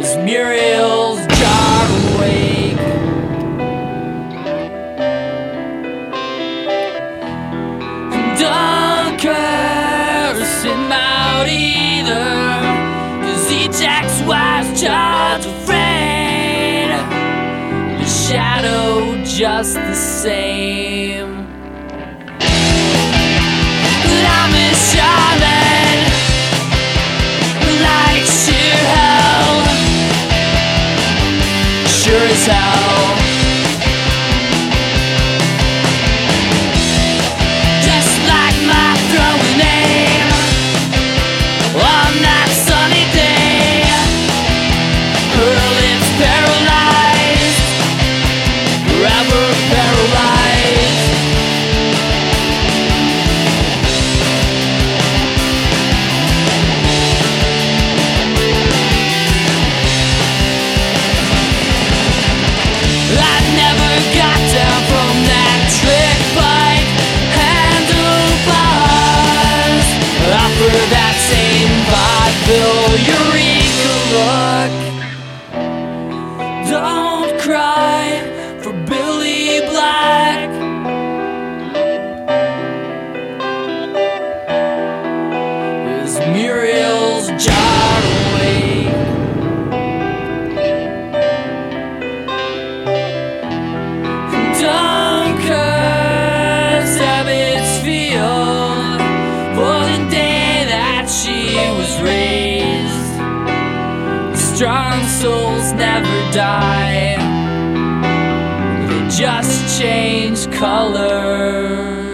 Muriel's jar awake. Don't curse him out either, 'cause each ex-wife's just afraid. The shadow just the same. But I'm a shaman, like sheer hell. Sure as hell. Just like my throwing aim on that sunny day. Her lips paralyzed, forever paralyzed. I never got down from that trick bike handlebars. Offer that same vaudeville Eureka look. Don't cry for Billy Black. Is Muriel's jar awake? Don't curse Abbott's Field for the day that she was raised. Strong souls never die, they just change color.